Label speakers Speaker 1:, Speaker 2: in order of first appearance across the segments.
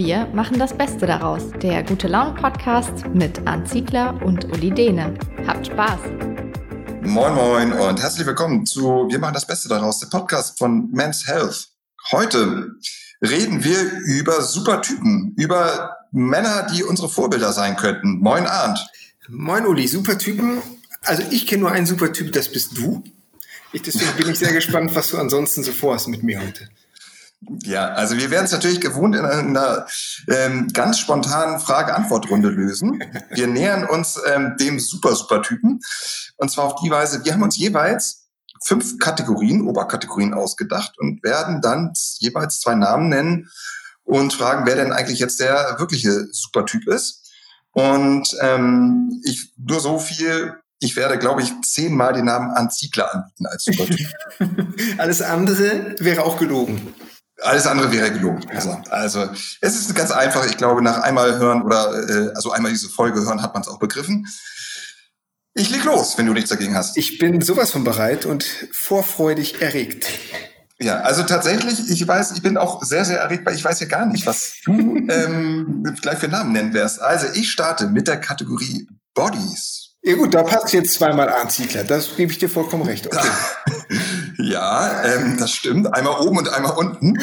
Speaker 1: Wir machen das Beste daraus. Der Gute-Laune-Podcast mit Arndt Ziegler und Uli Dehne. Habt Spaß!
Speaker 2: Moin Moin und herzlich willkommen zu Wir machen das Beste daraus, der Podcast von Men's Health. Heute reden wir über Supertypen, über Männer, die unsere Vorbilder sein könnten. Moin Arndt.
Speaker 3: Moin Uli, Supertypen. Also ich kenne nur einen Supertyp, das bist du. Deswegen bin ich sehr gespannt, was du ansonsten so vorhast mit mir heute.
Speaker 2: Ja, also wir werden es natürlich gewohnt in einer ganz spontanen Frage-Antwort-Runde lösen. Wir nähern uns dem Supertypen. Und zwar auf die Weise, wir haben uns jeweils 5 Kategorien, Oberkategorien ausgedacht und werden dann jeweils 2 Namen nennen und fragen, wer denn eigentlich jetzt der wirkliche Supertyp ist. Und nur so viel, ich werde, glaube ich, 10-mal den Namen Arndt Ziegler anbieten als Supertyp.
Speaker 3: Alles andere wäre auch gelogen.
Speaker 2: Alles andere wäre gelogen. Also es ist ganz einfach. Ich glaube, nach einmal hören oder einmal diese Folge hören, hat man es auch begriffen. Ich leg los, wenn du nichts dagegen hast.
Speaker 3: Ich bin sowas von bereit und vorfreudig erregt.
Speaker 2: Ja, also tatsächlich, ich bin auch sehr, sehr erregt, weil ich weiß ja gar nicht, was du gleich für Namen nennen wirst. Also ich starte mit der Kategorie Bodies.
Speaker 3: Ja gut, da passt jetzt 2-mal Arndt Ziegler. Das gebe ich dir vollkommen recht. Okay.
Speaker 2: Ja, das stimmt. Einmal oben und einmal unten.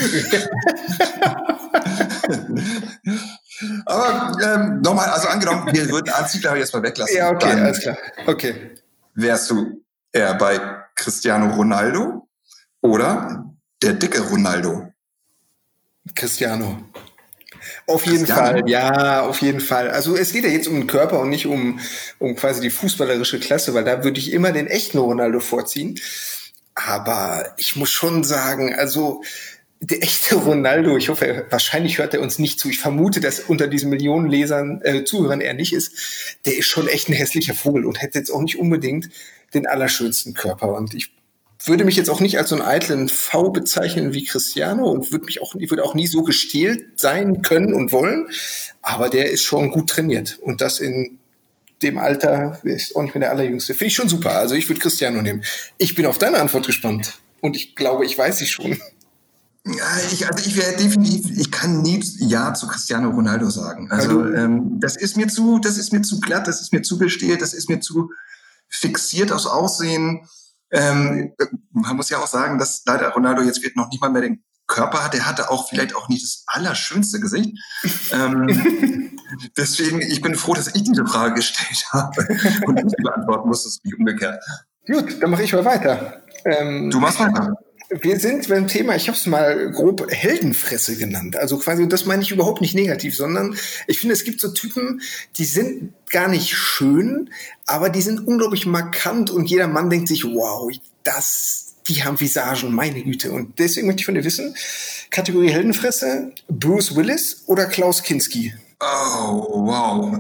Speaker 2: Aber nochmal, also angenommen, wir würden Arndt Ziegler jetzt mal weglassen.
Speaker 3: Ja, okay, alles klar. Okay.
Speaker 2: Wärst du eher bei Cristiano Ronaldo oder der dicke Ronaldo?
Speaker 3: Cristiano. Auf jeden Fall, ja, auf jeden Fall. Also es geht ja jetzt um den Körper und nicht um quasi die fußballerische Klasse, weil da würde ich immer den echten Ronaldo vorziehen. Aber ich muss schon sagen, also der echte Ronaldo, ich hoffe, wahrscheinlich hört er uns nicht zu. Ich vermute, dass unter diesen Millionen Zuhörern er nicht ist. Der ist schon echt ein hässlicher Vogel und hätte jetzt auch nicht unbedingt den allerschönsten Körper. Und ich würde mich jetzt auch nicht als so einen eitlen V bezeichnen wie Cristiano und würde auch nie so gestählt sein können und wollen. Aber der ist schon gut trainiert. Und das in dem Alter ist auch nicht mehr der Allerjüngste. Finde ich schon super. Also ich würde Cristiano nehmen. Ich bin auf deine Antwort gespannt. Und ich glaube, ich weiß sie schon.
Speaker 2: Ja, ich kann nie Ja zu Cristiano Ronaldo sagen. Also das ist mir zu glatt, das ist mir zu gestählt, das ist mir zu fixiert aufs Aussehen. Man muss ja auch sagen, dass leider Ronaldo jetzt noch nicht mal mehr den Körper hat. Er hatte auch vielleicht auch nicht das allerschönste Gesicht. Deswegen, ich bin froh, dass ich diese Frage gestellt habe und du beantworten musstest, wie umgekehrt.
Speaker 3: Gut, dann mache ich mal weiter.
Speaker 2: Du machst weiter.
Speaker 3: Wir sind beim Thema, ich habe es mal grob Heldenfresse genannt. Also quasi, und das meine ich überhaupt nicht negativ, sondern ich finde, es gibt so Typen, die sind gar nicht schön, aber die sind unglaublich markant und jeder Mann denkt sich, wow, die haben Visagen, meine Güte. Und deswegen möchte ich von dir wissen, Kategorie Heldenfresse, Bruce Willis oder Klaus Kinski?
Speaker 2: Oh, wow.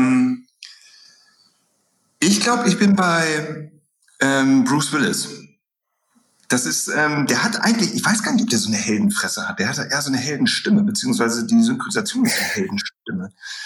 Speaker 2: Ich glaube, ich bin bei Bruce Willis. Das ist, der hat eigentlich, ich weiß gar nicht, ob der so eine Heldenfresse hat. Der hat eher so eine Heldenstimme, beziehungsweise die Synchronisation ist eine Heldenstimme.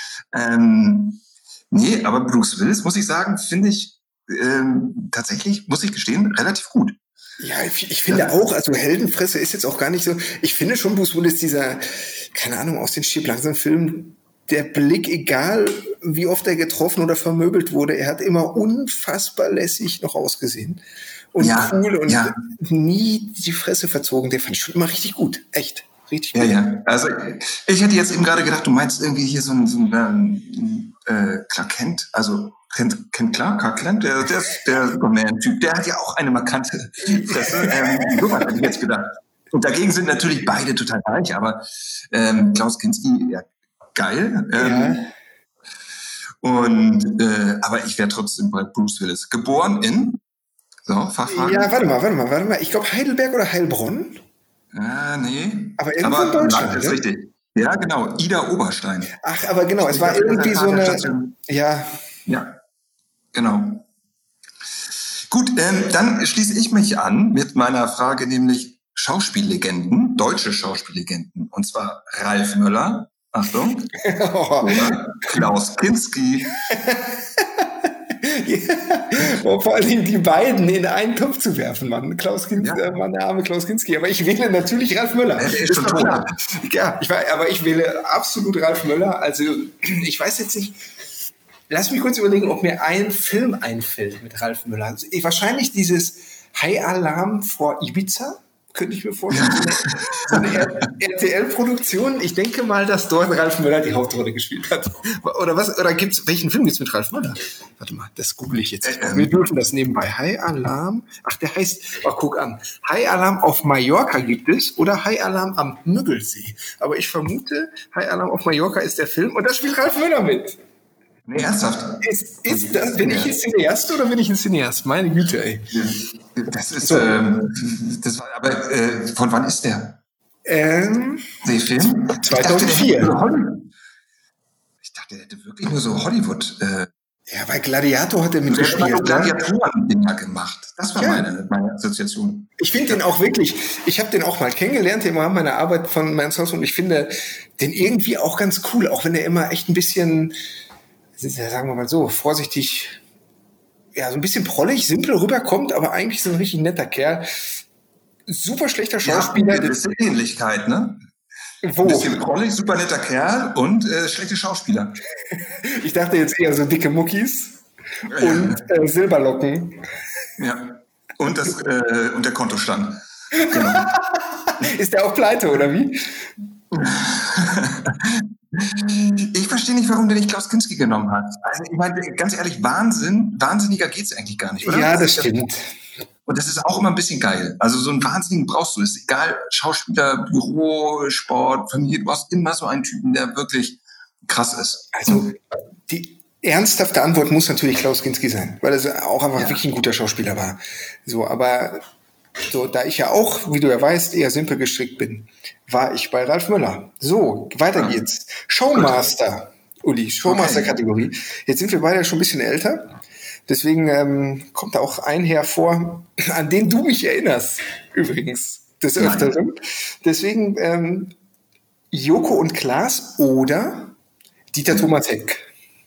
Speaker 2: Nee, aber Bruce Willis, muss ich sagen, finde ich tatsächlich, muss ich gestehen, relativ gut.
Speaker 3: Ja, ich finde auch, also Heldenfresse ist jetzt auch gar nicht so, ich finde schon Bruce Willis dieser, keine Ahnung, aus den Stirb langsam Filmen, der Blick, egal wie oft er getroffen oder vermöbelt wurde, er hat immer unfassbar lässig noch ausgesehen. Und cool und nie die Fresse verzogen. Der fand ich schon immer richtig gut. Echt. Richtig gut.
Speaker 2: Ja. Also ich hätte jetzt eben gerade gedacht, du meinst irgendwie hier so ein Clark Kent. Also Kent Clark, Clark Kent, der Superman-Typ, der hat ja auch eine markante Fresse. So was hätte ich jetzt gedacht. Und dagegen sind natürlich beide total reich, aber Klaus Kinski, ja, geil. Aber ich wäre trotzdem bei Bruce Willis. Geboren in Fachfrage?
Speaker 3: Ja, warte mal. Ich glaube Heidelberg oder Heilbronn?
Speaker 2: Nee.
Speaker 3: Aber irgendwo in Deutschland,
Speaker 2: ist richtig. Ja, genau. Ida Oberstein.
Speaker 3: Ach, aber genau, es war irgendwie so eine... Ja.
Speaker 2: Ja, genau. Gut, dann schließe ich mich an mit meiner Frage, nämlich Schauspiellegenden, deutsche Schauspiellegenden. Und zwar Ralf Möller, Achtung, oder Klaus Kinski.
Speaker 3: Vor allem die beiden in einen Topf zu werfen, Mann. Der arme Klaus Kinski. Aber ich wähle natürlich Ralf Möller.
Speaker 2: Der ist schon tot.
Speaker 3: Ja, aber ich wähle absolut Ralf Möller. Also, ich weiß jetzt nicht. Lass mich kurz überlegen, ob mir ein Film einfällt mit Ralf Möller. Also, wahrscheinlich dieses High Alarm vor Ibiza. Könnte ich mir vorstellen. So eine RTL-Produktion. Ich denke mal, dass dort Ralf Möller die Hauptrolle gespielt hat. Oder was? Oder welchen Film gibt's mit Ralf Möller? Warte mal, das google ich jetzt. Wir dürfen das nebenbei. High Alarm. Ach, der heißt, guck an. High Alarm auf Mallorca gibt es oder High Alarm am Müggelsee. Aber ich vermute, High Alarm auf Mallorca ist der Film und da spielt Ralf Möller mit.
Speaker 2: Nee, ernsthaft?
Speaker 3: Bin ich ein Cineast oder bin ich ein Cineast? Meine Güte, ey.
Speaker 2: Das ist, aber von wann ist der? Der Film?
Speaker 3: 2004.
Speaker 2: Ich dachte, der hätte wirklich nur so Hollywood.
Speaker 3: Ja, bei Gladiator hat er mitgespielt.
Speaker 2: Der hat Gladiatoren-Dinger gemacht. Das war meine Assoziation.
Speaker 3: Ich finde den auch wirklich, ich habe den auch mal kennengelernt im Rahmen meiner Arbeit von Mainz Haus und ich finde den irgendwie auch ganz cool, auch wenn er immer echt ein bisschen, sagen wir mal so, vorsichtig, ja, so ein bisschen prollig, simpel rüberkommt, aber eigentlich so ein richtig netter Kerl. Super schlechter Schauspieler.
Speaker 2: Ja, das ist eine Ähnlichkeit, ne?
Speaker 3: Wo?
Speaker 2: Ein bisschen prollig, super netter Kerl und schlechte Schauspieler.
Speaker 3: Ich dachte jetzt eher so dicke Muckis und Silberlocken.
Speaker 2: Ja, und der Kontostand. Genau.
Speaker 3: Ist der auch pleite, oder wie?
Speaker 2: Ich verstehe nicht, warum der nicht Klaus Kinski genommen hat. Also ich meine, ganz ehrlich, wahnsinniger geht's eigentlich gar nicht, oder?
Speaker 3: Ja, das stimmt.
Speaker 2: Und das ist auch immer ein bisschen geil. Also so einen Wahnsinnigen brauchst du. Ist egal, Schauspieler, Büro, Sport, Familie, du brauchst immer so einen Typen, der wirklich krass ist.
Speaker 3: Also die ernsthafte Antwort muss natürlich Klaus Kinski sein, weil er auch einfach wirklich ein guter Schauspieler war. So, aber so, da ich ja auch, wie du ja weißt, eher simpel gestrickt bin, war ich bei Ralf Möller. So, weiter geht's. Showmaster, Uli, Showmaster-Kategorie. Jetzt sind wir beide schon ein bisschen älter. Deswegen kommt da auch ein hervor, an den du mich erinnerst, übrigens, des Öfteren. Deswegen Joko und Klaas oder Dieter Thomas Heck.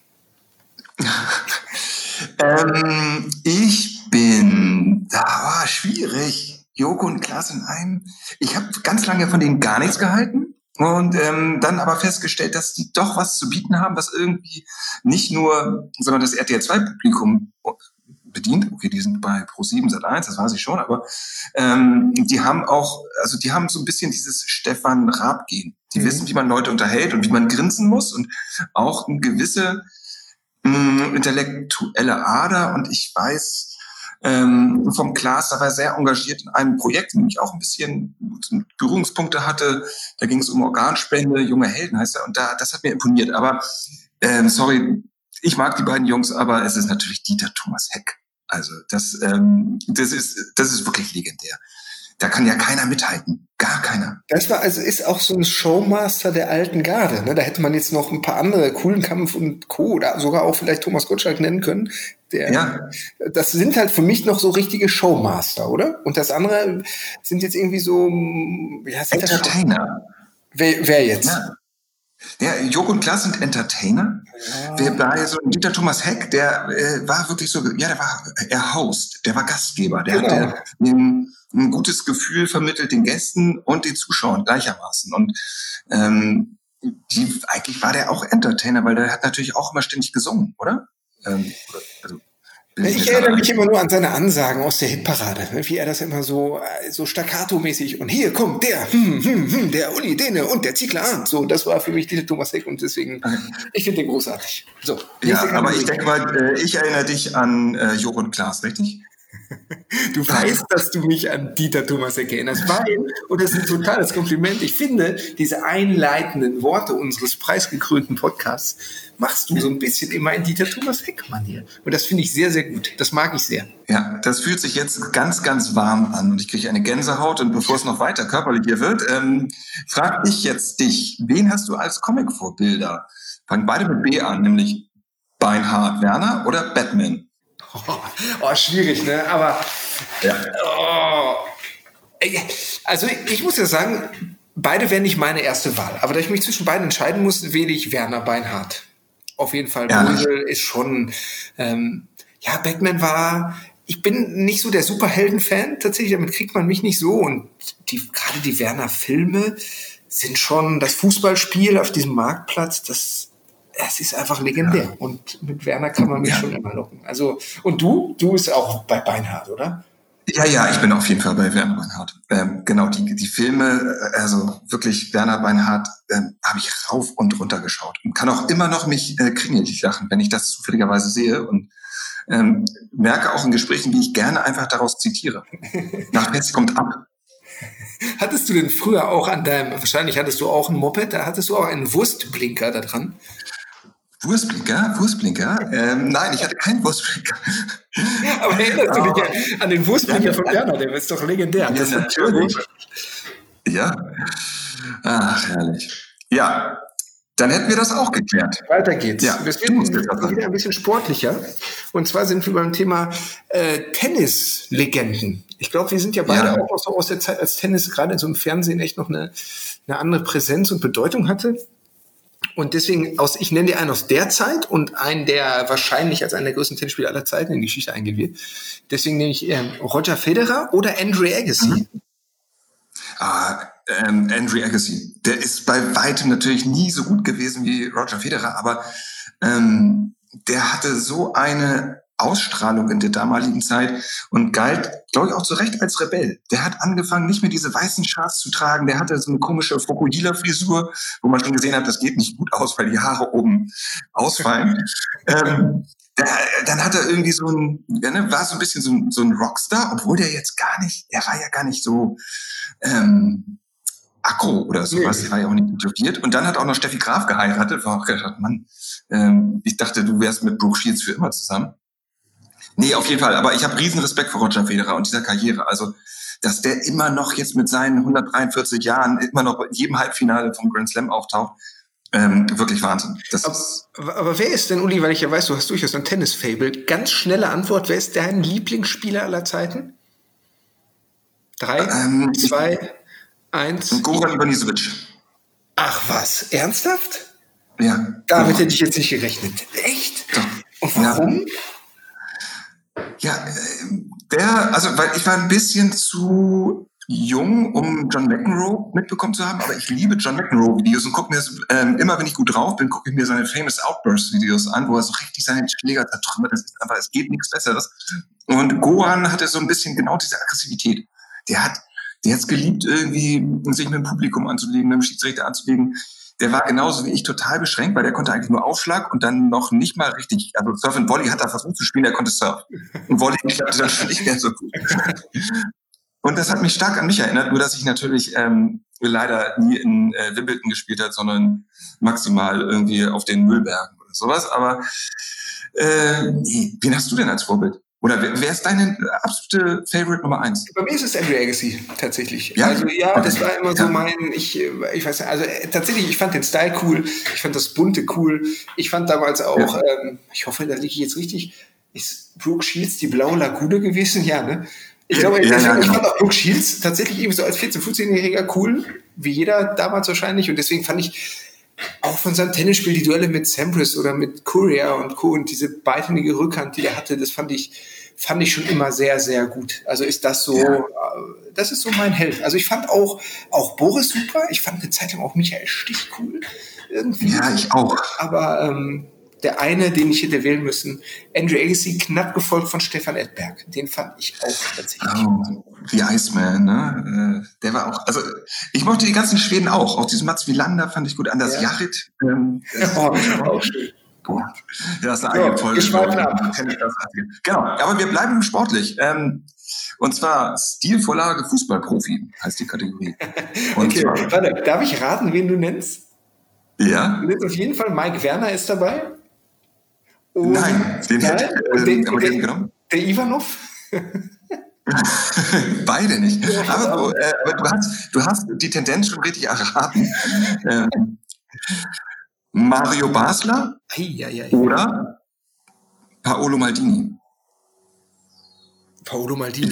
Speaker 2: Ich bin, schwierig. Joko und Klaas in einem. Ich habe ganz lange von denen gar nichts gehalten und dann aber festgestellt, dass die doch was zu bieten haben, was irgendwie nicht nur, sondern das RTL 2 Publikum bedient. Okay, die sind bei Pro7 Sat.1, das weiß ich schon, aber die haben so ein bisschen dieses Stefan Raab-Gen. Die wissen, wie man Leute unterhält und wie man grinsen muss und auch eine gewisse intellektuelle Ader. Und ich weiß vom Klaas, da war er sehr engagiert in einem Projekt, in dem ich auch ein bisschen Berührungspunkte hatte. Da ging es um Organspende, junge Helden heißt er. Und das hat mir imponiert. Aber sorry, ich mag die beiden Jungs, aber es ist natürlich Dieter Thomas Heck. Also das ist wirklich legendär. Da kann ja keiner mithalten. Gar keiner.
Speaker 3: Das war ist auch so ein Showmaster der alten Garde. Ne? Da hätte man jetzt noch ein paar andere, Kuhlenkampf und Co. oder sogar auch vielleicht Thomas Gottschalk nennen können. Das sind halt für mich noch so richtige Showmaster, oder? Und das andere sind jetzt irgendwie so
Speaker 2: Entertainer.
Speaker 3: Wer jetzt?
Speaker 2: Ja. Ja, Joko und Klaas sind Entertainer. Ja. Bei so Dieter Thomas Heck, der war wirklich so, der war Host, der war Gastgeber, der hatte ein gutes Gefühl vermittelt den Gästen und den Zuschauern gleichermaßen. Und eigentlich war der auch Entertainer, weil der hat natürlich auch immer ständig gesungen, oder?
Speaker 3: Ich erinnere mich immer nur an seine Ansagen aus der Hitparade, wie er das immer so staccato-mäßig und hier kommt der Uli Dehne und der Ziegler Arndt. So, das war für mich Dieter Thomas Heck und deswegen, ich finde den großartig. So,
Speaker 2: ja, aber ich denke mal, ich erinnere dich an Joko und Klaas, richtig?
Speaker 3: Du weißt, dass du mich an Dieter Thomas Heck erinnerst, und das ist ein totales Kompliment, ich finde, diese einleitenden Worte unseres preisgekrönten Podcasts machst du so ein bisschen immer in Dieter Thomas Heck-Manier. Und das finde ich sehr, sehr gut. Das mag ich sehr.
Speaker 2: Ja, das fühlt sich jetzt ganz, ganz warm an und ich kriege eine Gänsehaut. Und bevor es noch weiter körperlich hier wird, frage ich jetzt dich, wen hast du als Comic-Vorbilder? Fangen beide mit B an, nämlich Beinhard Werner oder Batman?
Speaker 3: Schwierig, ne? Aber also ich muss ja sagen, beide wären nicht meine erste Wahl. Aber da ich mich zwischen beiden entscheiden muss, wähle ich Werner Beinhardt. Auf jeden Fall, Brüssel ist schon ja, Batman ich bin nicht so der Superhelden-Fan, tatsächlich, damit kriegt man mich nicht so. Und gerade die Werner-Filme sind schon das Fußballspiel auf diesem Marktplatz, das ist einfach legendär. Ja. Und mit Werner kann man mich schon immer locken. Also, und du? Du bist auch bei Beinhardt, oder?
Speaker 2: Ja, ich bin auf jeden Fall bei Werner Beinhardt. Genau, die Filme, also wirklich Werner Beinhardt, habe ich rauf und runter geschaut. Und kann auch immer noch mich kringelig lachen, wenn ich das zufälligerweise sehe. Und merke auch in Gesprächen, wie ich gerne einfach daraus zitiere. Nach Pest kommt ab.
Speaker 3: Hattest du denn früher auch wahrscheinlich hattest du auch ein Moped, da hattest du auch einen Wurstblinker da dran?
Speaker 2: Wurstblinker? Nein, ich hatte keinen Wurstblinker.
Speaker 3: Aber erinnerst du dich an den Wurstblinker von Werner? Der ist doch legendär.
Speaker 2: Ja, natürlich. Ja. Ach, herrlich. Ja, dann hätten wir das auch geklärt.
Speaker 3: Weiter geht's. Ja, wir sind wieder ein bisschen sportlicher. Und zwar sind wir beim Thema Tennislegenden. Ich glaube, wir sind ja beide auch noch so aus der Zeit, als Tennis gerade in so einem Fernsehen echt noch eine andere Präsenz und Bedeutung hatte. Und deswegen, ich nenne dir einen aus der Zeit und einen, der wahrscheinlich als einer der größten Tennisspieler aller Zeiten in die Geschichte eingehen wird. Deswegen nehme ich Roger Federer oder Andre Agassi.
Speaker 2: Andre Agassi. Der ist bei weitem natürlich nie so gut gewesen wie Roger Federer, aber der hatte so eine Ausstrahlung in der damaligen Zeit und galt, glaube ich, auch zu Recht als Rebell. Der hat angefangen, nicht mehr diese weißen Schals zu tragen. Der hatte so eine komische Fukuhila-Frisur, wo man schon gesehen hat, das geht nicht gut aus, weil die Haare oben ausfallen. Dann hat er irgendwie war so ein bisschen so ein Rockstar, obwohl der war ja gar nicht so aggro oder sowas, der war ja auch nicht interessiert. Und dann hat auch noch Steffi Graf geheiratet, war auch gedacht, Mann, ich dachte, du wärst mit Brooke Shields für immer zusammen. Nee, auf jeden Fall. Aber ich habe riesen Respekt vor Roger Federer und dieser Karriere. Also, dass der immer noch jetzt mit seinen 143 Jahren immer noch in jedem Halbfinale vom Grand Slam auftaucht, wirklich Wahnsinn.
Speaker 3: Aber wer ist denn, Uli, weil ich ja weiß, du hast durchaus ein Tennis-Fable. Ganz schnelle Antwort, wer ist dein Lieblingsspieler aller Zeiten? 3, 2, 1.
Speaker 2: Goran Ivanisevic.
Speaker 3: Ach was, ernsthaft?
Speaker 2: Ja.
Speaker 3: Damit hätte ich jetzt nicht gerechnet. Echt?
Speaker 2: Doch.
Speaker 3: Und warum?
Speaker 2: Ja, weil ich war ein bisschen zu jung, um John McEnroe mitbekommen zu haben, aber ich liebe John McEnroe-Videos und gucke mir das, immer wenn ich gut drauf bin, gucke ich mir seine Famous Outburst-Videos an, wo er so richtig seine Schläger zertrümmert. Das ist einfach, es geht nichts Besseres. Und Goran hatte so ein bisschen genau diese Aggressivität. Der hat es geliebt, irgendwie sich mit dem Publikum anzulegen, mit dem Schiedsrichter anzulegen. Der war genauso wie ich total beschränkt, weil der konnte eigentlich nur Aufschlag und dann noch nicht mal richtig, also Surf und Volley hat er versucht zu spielen, der konnte Surf. Und Volley klappte dann schon nicht mehr so gut. Und das hat mich stark an mich erinnert, nur dass ich natürlich leider nie in Wimbledon gespielt habe, sondern maximal irgendwie auf den Müllbergen oder sowas. Aber wen hast du denn als Vorbild? Oder wer ist deine absolute Favorite Nummer 1?
Speaker 3: Bei mir ist es Andre Agassi, tatsächlich.
Speaker 2: Ja?
Speaker 3: Also ja, das war immer so ich weiß nicht, also tatsächlich, ich fand den Style cool, ich fand das Bunte cool. Ich fand damals auch, ich hoffe, da liege ich jetzt richtig, ist Brooke Shields die blaue Lagune gewesen? Ja, ne? Ich glaube, ich fand auch Brooke Shields tatsächlich eben so als 14-, 15-Jähriger cool, wie jeder damals wahrscheinlich. Und deswegen fand ich auch von seinem Tennisspiel die Duelle mit Sampras oder mit Courier und Co. und diese beidhändige Rückhand, die er hatte, das fand ich schon immer sehr, sehr gut. Also ist das so, das ist so mein Held. Also ich fand auch Boris super. Ich fand eine Zeit lang auch Michael Stich cool. Irgendwie.
Speaker 2: Ja, ich auch.
Speaker 3: Aber der eine, den ich hätte wählen müssen, Andre Agassi, knapp gefolgt von Stefan Edberg. Den fand ich auch tatsächlich.
Speaker 2: Oh, The Iceman, ne? Der war auch, also ich mochte die ganzen Schweden auch diesen Mats Wilander fand ich gut, Anders Jarrit.
Speaker 3: Auch schön.
Speaker 2: Gut. Ja, das ist eine eigene Folge. Genau, aber wir bleiben sportlich. Und zwar Stilvorlage Fußballprofi heißt die Kategorie.
Speaker 3: Okay, warte, darf ich raten, wen du nennst?
Speaker 2: Ja.
Speaker 3: Du nennst auf jeden Fall Mike Werner ist dabei.
Speaker 2: Und nein, den hätte ich genommen.
Speaker 3: Der Ivanov?
Speaker 2: Beide nicht. Ja, aber du hast die Tendenz schon richtig erraten. Mario Basler oder Paolo Maldini.
Speaker 3: Paolo Maldini,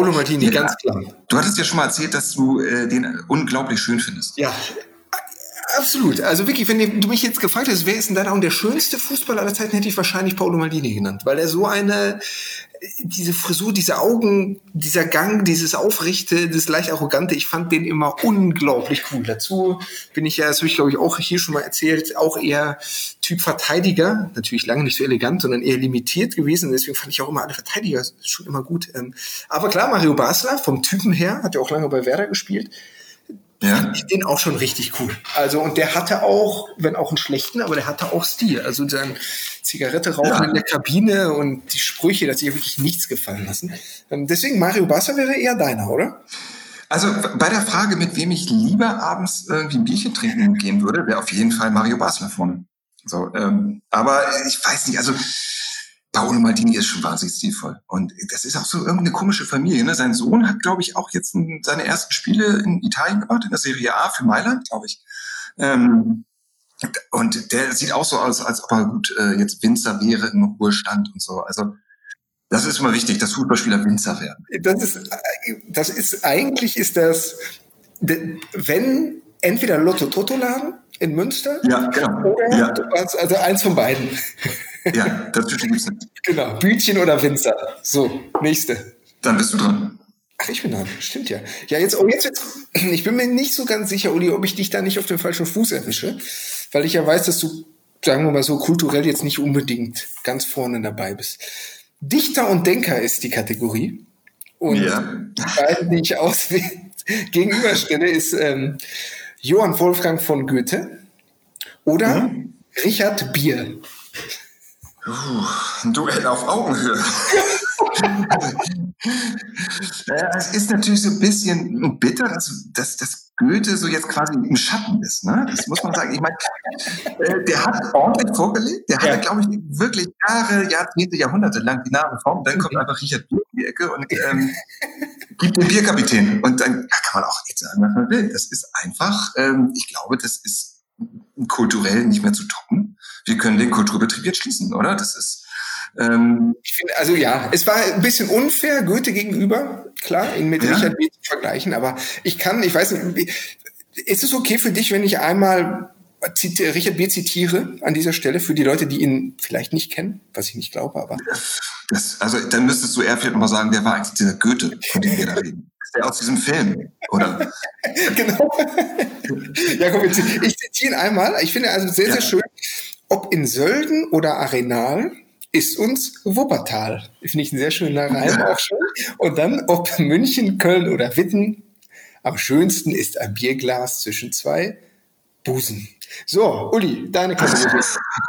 Speaker 2: ganz klar. Du hattest ja schon mal erzählt, dass du den unglaublich schön findest.
Speaker 3: Ja, Absolut. Also wirklich, wenn du mich jetzt gefragt hättest, wer ist denn deiner Meinung der schönste Fußballer aller Zeiten, hätte ich wahrscheinlich Paolo Maldini genannt, weil er so diese Frisur, diese Augen, dieser Gang, dieses Aufrechte, das leicht Arrogante, ich fand den immer unglaublich cool. Dazu bin ich ja, das habe ich glaube ich auch hier schon mal erzählt, auch eher Typ Verteidiger, natürlich lange nicht so elegant, sondern eher limitiert gewesen. Deswegen fand ich auch immer alle Verteidiger schon immer gut. Aber klar, Mario Basler vom Typen her, hat ja auch lange bei Werder gespielt. Ja. Ich den auch schon richtig cool. Also, und der hatte auch, wenn auch einen schlechten, aber der hatte auch Stil. Also, dann Zigarette rauchen in der Kabine und die Sprüche, dass sich ja wirklich nichts gefallen lassen. Deswegen, Mario Basler wäre eher deiner, oder?
Speaker 2: Also, bei der Frage, mit wem ich lieber abends irgendwie ein Bierchen trinken gehen würde, wäre auf jeden Fall Mario Basler vorne. So, aber ich weiß nicht, also, Paolo Maldini ist schon wahnsinnig stilvoll. Und das ist auch so irgendeine komische Familie. Ne? Sein Sohn hat, glaube ich, auch jetzt seine ersten Spiele in Italien gemacht, in der Serie A für Mailand, glaube ich. Und der sieht auch so aus, als ob er gut jetzt Winzer wäre im Ruhestand und so. Also das ist immer wichtig, dass Fußballspieler Winzer werden.
Speaker 3: Eigentlich ist das, wenn entweder Lotto-Totto-Laden in Münster oder du warst also eins von beiden.
Speaker 2: Ja, dazwischen gibt's nicht.
Speaker 3: Genau, Bütchen oder Winzer. So, nächste.
Speaker 2: Dann bist du dran.
Speaker 3: Ach, ich bin dran. Stimmt ja. Ja, jetzt, ich bin mir nicht so ganz sicher, Uli, ob ich dich da nicht auf dem falschen Fuß erwische, weil ich ja weiß, dass du, sagen wir mal so, kulturell jetzt nicht unbedingt ganz vorne dabei bist. Dichter und Denker ist die Kategorie. Und die beiden, die ich gegenüberstelle, ist Johann Wolfgang von Goethe oder Richard Bier.
Speaker 2: Ein Duell auf Augenhöhe. Es ist natürlich so ein bisschen bitter, dass Goethe so jetzt quasi im Schatten ist. Ne? Das muss man sagen. Ich meine, der hat ordentlich vorgelegt. Der hatte, glaube ich, wirklich Jahre, Jahrzehnte, Jahrhunderte lang die Nase vorn. Dann kommt einfach Richard Bier in die Ecke und gibt den Bierkapitän. Und dann kann man auch jetzt sagen, was man will. Das ist einfach, ich glaube, das ist kulturell nicht mehr zu toppen. Wir können den Kulturbetrieb jetzt schließen, oder? Das ist
Speaker 3: ich finde, also ja, es war ein bisschen unfair Goethe gegenüber, klar, ihn mit Richard Bier zu vergleichen, aber ich weiß nicht, ist es okay für dich, wenn ich einmal Richard Bier zitiere an dieser Stelle für die Leute, die ihn vielleicht nicht kennen, was ich nicht glaube, aber...
Speaker 2: Also dann müsstest du eher vielleicht mal sagen, wer war eigentlich dieser Goethe, von dem wir da reden? Ist der aus diesem Film, oder?
Speaker 3: Genau. Ja, komm, ich zitiere ihn einmal. Ich finde also sehr, sehr schön, ob in Sölden oder Arenal, ist uns Wuppertal. Finde ich ein sehr schöner Reim auch schon. Und dann, ob München, Köln oder Witten, am schönsten ist ein Bierglas zwischen zwei Busen. So, Uli, deine Kategorie.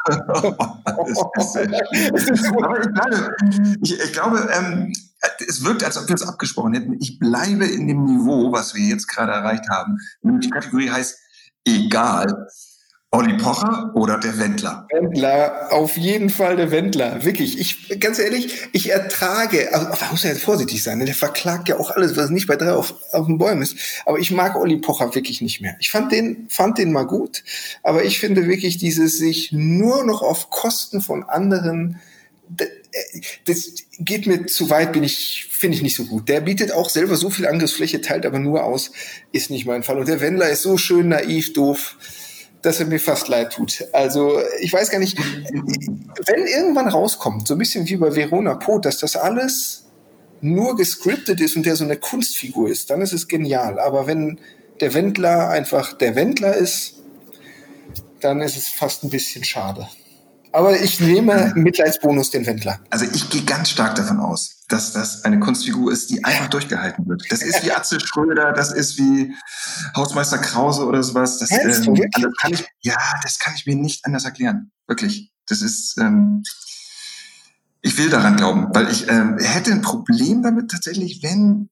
Speaker 2: Ich glaube, es wirkt, als ob wir es abgesprochen hätten. Ich bleibe in dem Niveau, was wir jetzt gerade erreicht haben. Die Kategorie heißt egal. Olli Pocher oder der Wendler?
Speaker 3: Wendler, auf jeden Fall der Wendler. Wirklich, ganz ehrlich, ich ertrage, also man muss ja jetzt vorsichtig sein, der verklagt ja auch alles, was nicht bei 3 auf den Bäumen ist. Aber ich mag Olli Pocher wirklich nicht mehr. Ich fand den mal gut, aber ich finde wirklich dieses sich nur noch auf Kosten von anderen, das geht mir zu weit, finde ich nicht so gut. Der bietet auch selber so viel Angriffsfläche, teilt aber nur aus, ist nicht mein Fall. Und der Wendler ist so schön naiv, doof, dass er mir fast leid tut. Also ich weiß gar nicht, wenn irgendwann rauskommt, so ein bisschen wie bei Verona Pot, dass das alles nur gescriptet ist und der so eine Kunstfigur ist, dann ist es genial. Aber wenn der Wendler einfach der Wendler ist, dann ist es fast ein bisschen schade. Aber ich nehme Mitleidsbonus den Wendler.
Speaker 2: Also ich gehe ganz stark davon aus, dass das eine Kunstfigur ist, die einfach durchgehalten wird. Das ist wie Atze Schröder, das ist wie Hausmeister Krause oder sowas. Das kann ich mir nicht anders erklären. Wirklich. Das ist, ich will daran glauben, weil ich hätte ein Problem damit tatsächlich, wenn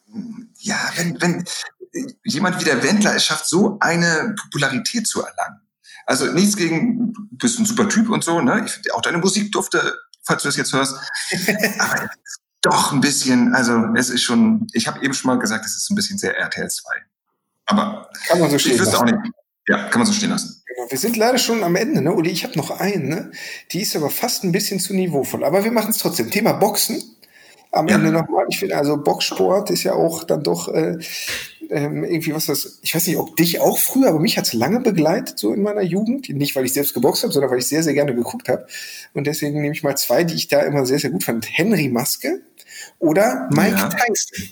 Speaker 2: jemand wie der Wendler es schafft, so eine Popularität zu erlangen. Also nichts gegen, du bist ein super Typ und so, ne? Ich finde auch deine Musik durfte, falls du das jetzt hörst. Aber doch ein bisschen, also es ist schon, ich habe eben schon mal gesagt, es ist ein bisschen sehr RTL 2. Aber
Speaker 3: kann man so stehen lassen.
Speaker 2: Auch nicht. Ja, kann man so stehen lassen.
Speaker 3: Genau. Wir sind leider schon am Ende, ne? Uli, ich habe noch einen, ne? Die ist aber fast ein bisschen zu niveauvoll. Aber wir machen es trotzdem. Thema Boxen. Am Ende nochmal. Ich finde, also Boxsport ist ja auch dann doch irgendwie ich weiß nicht, ob dich auch früher, aber mich hat's lange begleitet, so in meiner Jugend. Nicht, weil ich selbst geboxt habe, sondern weil ich sehr, sehr gerne geguckt habe. Und deswegen nehme ich mal 2, die ich da immer sehr, sehr gut fand. Henry Maske oder Mike Tyson.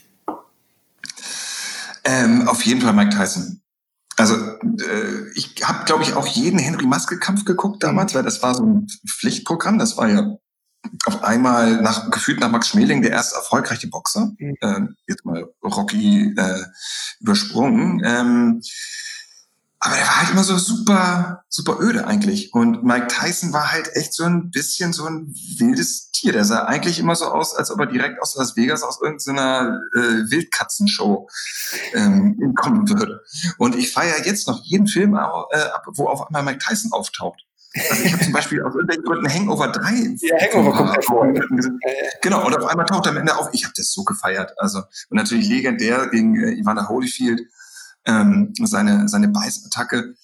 Speaker 2: Auf jeden Fall Mike Tyson. Also ich habe, glaube ich, auch jeden Henry-Maske-Kampf geguckt damals, weil das war so ein Pflichtprogramm. Das war ja auf einmal gefühlt nach Max Schmeling der erste erfolgreiche Boxer. Jetzt mal Rocky übersprungen. Aber der war halt immer so super, super öde eigentlich. Und Mike Tyson war halt echt so ein bisschen so ein wildes Tier. Der sah eigentlich immer so aus, als ob er direkt aus Las Vegas aus irgendeiner Wildkatzenshow kommen würde. Und ich feiere jetzt noch jeden Film ab, wo auf einmal Mike Tyson auftaucht. Also ich habe zum Beispiel aus irgendwelchen Gründen Hangover 3.
Speaker 3: Ja, Hangover kommt hervor.
Speaker 2: Genau, und auf einmal taucht er am Ende auf. Ich habe das so gefeiert. Also, und natürlich legendär gegen Evander Holyfield. Seine Beißattacke,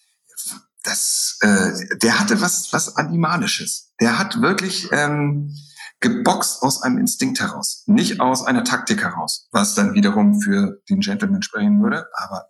Speaker 2: der hatte was Animalisches. Der hat wirklich geboxt aus einem Instinkt heraus, nicht aus einer Taktik heraus, was dann wiederum für den Gentleman sprechen würde. Aber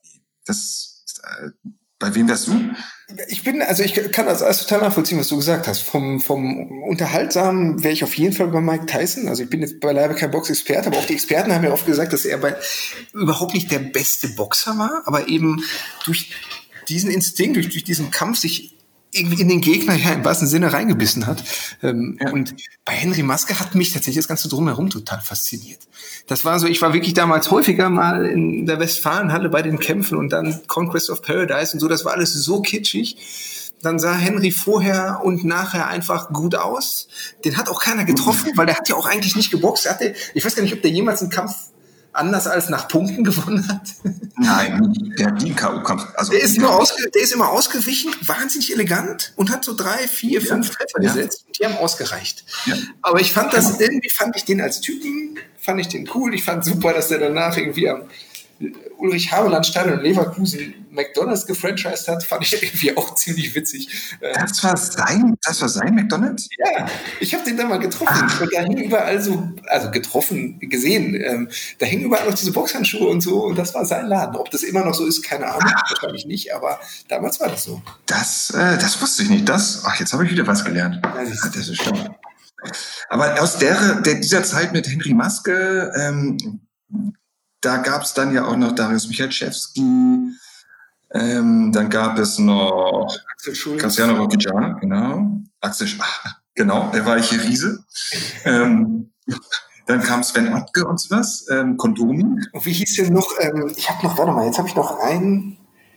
Speaker 2: bei wem wärst du?
Speaker 3: Ich kann das alles total nachvollziehen, was du gesagt hast. Vom Unterhaltsamen wäre ich auf jeden Fall bei Mike Tyson. Also ich bin jetzt beileibe kein Boxexperte, aber auch die Experten haben ja oft gesagt, dass er überhaupt nicht der beste Boxer war, aber eben durch diesen Instinkt, durch diesen Kampf sich irgendwie in den Gegner ja im wahrsten Sinne reingebissen hat. Und bei Henry Maske hat mich tatsächlich das Ganze drumherum total fasziniert. Das war so, ich war wirklich damals häufiger mal in der Westfalenhalle bei den Kämpfen und dann Conquest of Paradise und so, das war alles so kitschig. Dann sah Henry vorher und nachher einfach gut aus. Den hat auch keiner getroffen, weil der hat ja auch eigentlich nicht geboxt. Ich weiß gar nicht, ob der jemals einen Kampf anders als nach Punkten gewonnen hat.
Speaker 2: Nein, der hat nie einen K.O.-Kampf. Also,
Speaker 3: der ist immer ausgewichen, wahnsinnig elegant und hat so 3, 4, 5 Treffer gesetzt. Und die haben ausgereicht. Ja. Aber irgendwie fand ich den als Typen, fand ich den cool. Ich fand super, dass der danach irgendwie am Ulrich Haberland-Stadion in Leverkusen McDonald's gefranchised hat, fand ich irgendwie auch ziemlich witzig.
Speaker 2: Das war sein McDonald's?
Speaker 3: Ja, ich habe den dann mal getroffen. Und da hingen überall gesehen, da hingen überall noch diese Boxhandschuhe und so. Und das war sein Laden. Ob das immer noch so ist, keine Ahnung. Wahrscheinlich nicht, aber damals war das so.
Speaker 2: Das wusste ich nicht. Jetzt habe ich wieder was gelernt. Ja, das ist schon. Aber aus dieser Zeit mit Henry Maske, da gab es dann ja auch noch Darius Michalczewski, dann gab es noch Cassiano Rocchigiano, genau. Genau, der weiche Riese. Dann kam Sven Ottke und sowas, Kondomi.
Speaker 3: Und wie hieß denn noch, jetzt habe ich noch einen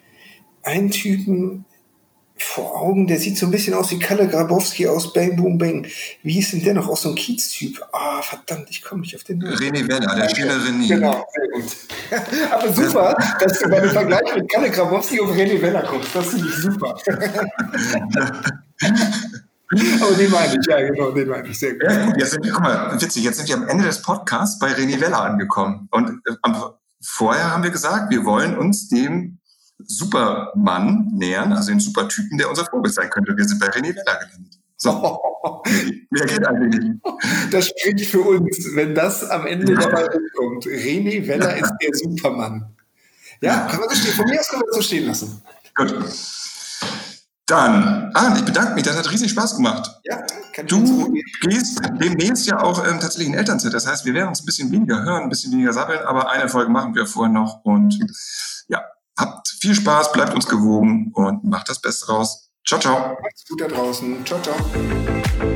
Speaker 3: Typen vor Augen, der sieht so ein bisschen aus wie Kalle Grabowski aus Bang Boom Bang. Wie hieß denn der noch? Auch so ein Kiez-Typ. Verdammt, ich komme nicht auf den Namen.
Speaker 2: René Weller, der schöne René.
Speaker 3: Genau, sehr gut. Aber super, dass du bei dem Vergleich mit Kalle Grabowski auf René Weller kommst. Das finde ich super. Aber den meine ich, ja genau, den meine ich. Sehr gut.
Speaker 2: Ja, gut, guck mal, witzig, jetzt sind wir am Ende des Podcasts bei René Weller angekommen. Und vorher haben wir gesagt, wir wollen uns dem Supermann nähern, also den Supertypen, der unser Vorbild sein könnte. Wir sind bei René Weller gelandet. So. Wer kennt eigentlich nicht?
Speaker 3: Das spricht für uns, wenn das am Ende dabei rumkommt. René Weller ist der Supermann. Ja, kann man so stehen. Von mir aus können wir das so stehen lassen.
Speaker 2: Gut. Dann, ich bedanke mich, das hat riesig Spaß gemacht.
Speaker 3: Ja,
Speaker 2: du gehst demnächst ja auch tatsächlich in Elternzeit. Das heißt, wir werden uns ein bisschen weniger hören, ein bisschen weniger sabbeln, aber eine Folge machen wir vorher noch und ja. Habt viel Spaß, bleibt uns gewogen und macht das Beste raus. Ciao, ciao.
Speaker 3: Macht's gut da draußen. Ciao, ciao.